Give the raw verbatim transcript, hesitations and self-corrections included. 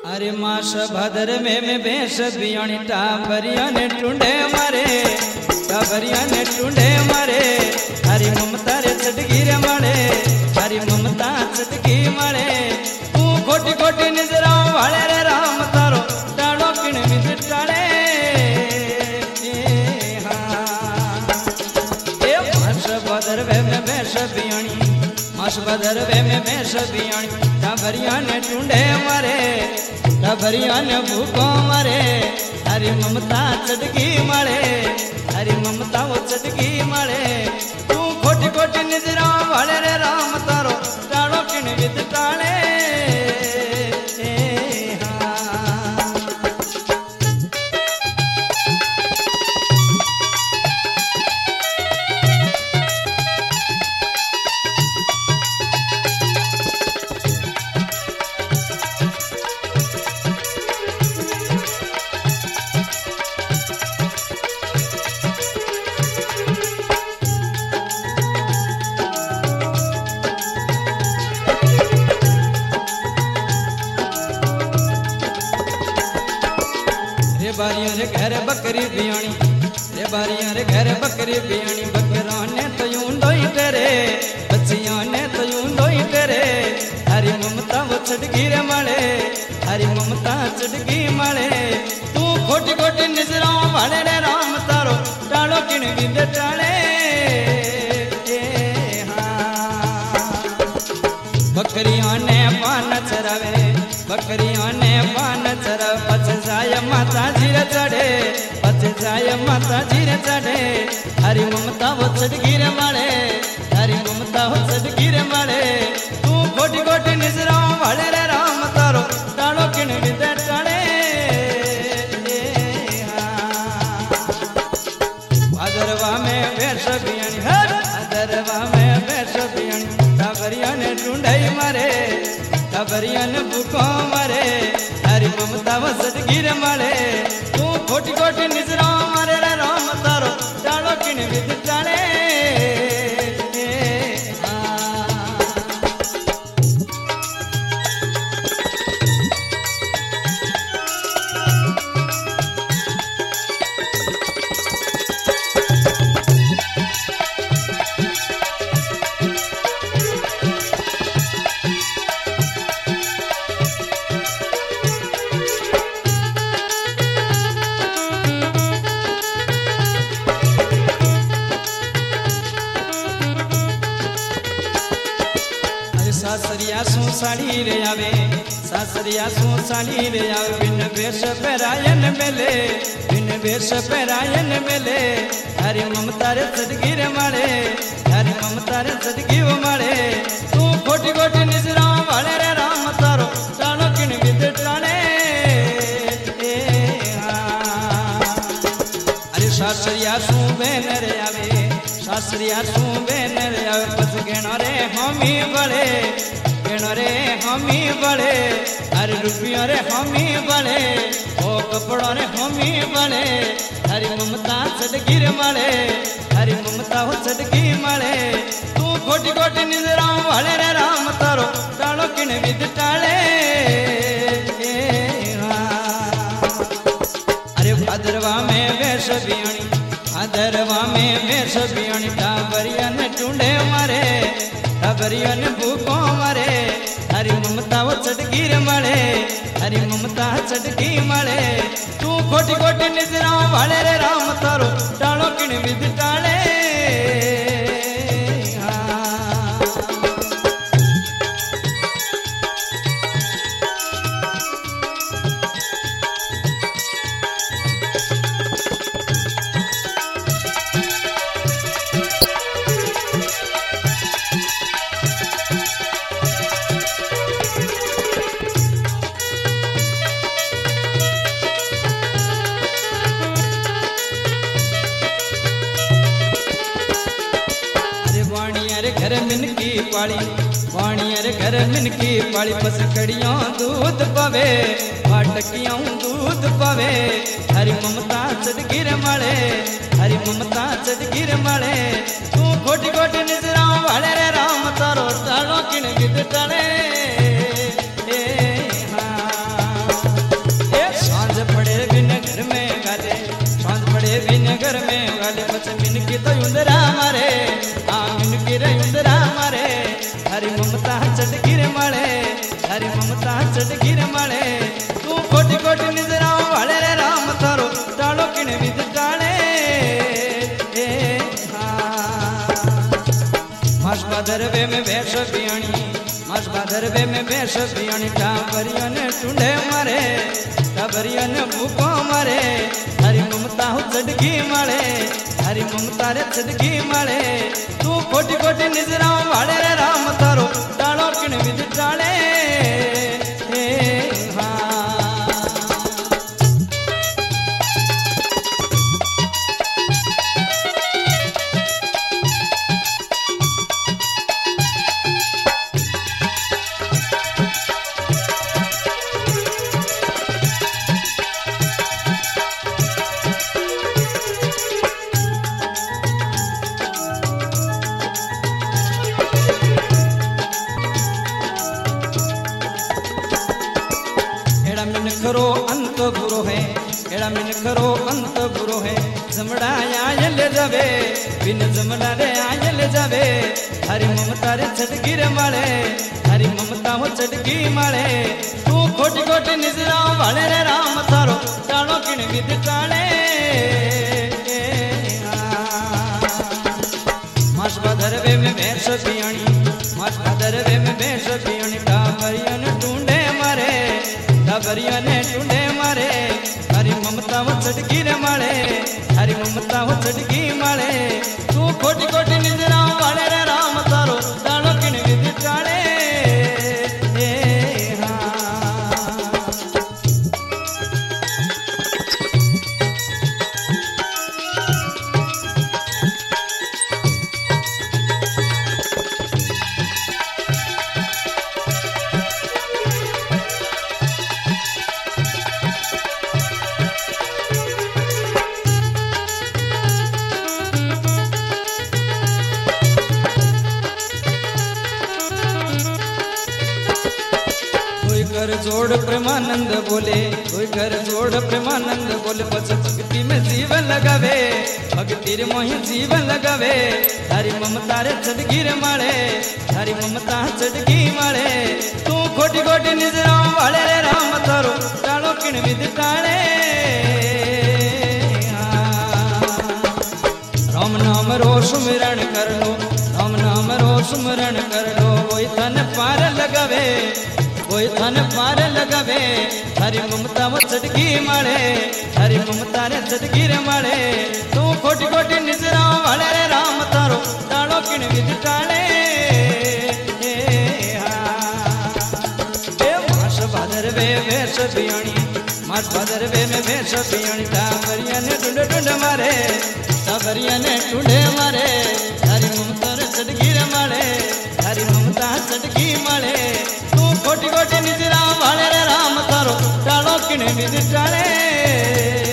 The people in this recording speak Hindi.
अरे मास भदर में में बेस बियाणी टाबरिया ने टूंडे मारे टाबरिया ने टूंडे मारे हरी ममता रे चटकी रे मारे हरी ममता चटकी मारे तू खोटी खोटी नजरा वाले रे राम तारो टाड़ो किण विद टाड़े ए मास भदर में में बेस बियाणी मास भदर में में बेस बियाणी टाबरिया ने टूंडे मारे टाबरिया ने भूखो मारे हरी ममता चटकी मारे हरी ममता वो चटकी मारे तू खोटी खोटी नजरा वाले रे राम तारो टाड़ो किण विद टाड़े बारियां रे घर बकरी बियाणी रे बारियां रे घर बकरी बियाणी बकरा ने तो यूं डोई तेरे बच्चियां ने तो यूं डोई तेरे हरी ममता वो चटकी रे माले हरी ममता चटकी माले तू खोटी खोटी नजरा वाले रे राम तारो टाड़ो किण विद टाले बकरियां ने पान चरावे बकरियां ने पान चरावे पछ जाय माता जी रे चढ़े पछ जाय माता जी रे चढ़े हरी ममता वो चटकी रे माले हरी ममता वो चटकी रे माले तू खोटी खोटी नजरा वाले रे राम तारो टाड़ो किण विद टाड़े भादरवा में बेस बियाणी भादरवा में बेस बियाणी टाबरिया ने ढूंढई मारे टाबरिया ने भूखो मारे हरी ममता वो चटकी रे माले तू खोटी खोटी नजरा मारे रे राम तारो टाड़ो किण विद टाड़े सासरिया सू साड़ी रे आवे सासरिया सू साड़ी रे आवे बिन वेश पहरायन मेले बिन वेश पहरायन मेले हरी ममता रे चटकी रे मारे हरी ममता रे चटकी वो मारे तू खोटी खोटी नजरा वाले रे राम तारो टाड़ो किण विद टाड़े अरे सासरिया सू बेन रे आवे सासरिया सू बेन रे आवे पछ गेणो रे हमी बड़े गेणो रे हमी बड़े अरे रुपया रे हमी बड़े ओ कपड़ो रे हमी बड़े हरी ममता चटकी रे माले हरी ममता हो चटकी माले तू खोटी खोटी नजरा वाले रे राम तारो टाड़ो किण विद टाड़े अरे भादरवा में वेश बियाणी भादरवा में वेश बियाणी टाबरिया ने टूंडे मारे टाबरिया ने भूखो मारे हरी ममता वो चटकी रे माले हरी ममता चटकी माले तू खोटी खोटी नजरा वाले रे राम तारो टाड़ो किण विद टाड़े घर मिनकी पाली वाणिया रे घर मिनकी पाली पस कड़ियों दूध पवे फाटकियों दूध पवे हरी ममता चटकी रे माले हरी ममता चटकी रे माले तू खोटी खोटी नजरा वाले रे राम तारो टाड़ो किण विद टाड़े ममता चटकी रे माळे थारी ममता चटकी रे माळे तू कोटी कोटी निजराव वाळे रे राम थारो टाळो किण विध टाळे ए हाँ मास भादरवे में भैंस बियाणी मास भादरवे में भैंस बियाणी टाबरिया ने टूंडे मारे टाबरिया ने भूखो मारे थारी ममता हो चटकी माळे थारी ममता रे चटकी माळे तू कोटी कोटी निजराव वाळे रे राम थारो टाळो किण विध टाळे ए हाँ खरो अंत बुरो है एड़ा मिन खरो अंत बुरो है जमड़ा आयल जावे बिन जमड़ा रे आयल जावे हरी ममता रे चटकी रे माळे हरी ममता हो चटकी माळे तू खोटी खोटी निजरा वाले रे राम थारो टाळो किण विध टाळे मास भादरवे में भैंस बियाणी मास भादरवे में भैंस बियाणी टाबरिया ने टूंडे मारे टाबरिया ने टूंडे मारे हरी ममता वो चटकी रे माळे हरी ममता वो चटकी माळे तू कोटी कोटी निजरा वाळे रे राम थारो टाळो किण विध टाळे ए हाँ घर जोड़ प्रेमानंद बोले कोई घर जोड़ प्रेमानंद बोले बस भक्ति में जीवन लगावे भक्ति रे मोहि जीवन लगावे थारी ममता रे चटकी रे माळे थारी ममता चटकी माळे तू खोटी खोटी निजरा वाळे रे राम थारो टाळो किण विध टाळे राम नाम रो सुमिरण कर लो राम नाम रो सुमिरण कर लो वही तन पार लगावे कोई थन पार लगावे हरी ममता वो चटकी माळे हरी ममता रे चटकी रे माळे तू कोटी कोटी निजरा वाळे रे राम थारो टाळो किण विध टाळे ए मास भादरवे भैंस बियाणी मास भादरवे में भैंस बियाणी टाबरिया ने टूंड टूंड मारे टाबरिया ने टूंडे मारे हरी ममता रे चटकी रे माळे हरी ममता चटकी माळे कोटी कोटी निजरा वाळे रे राम थारो टाळो किण विध टाळे।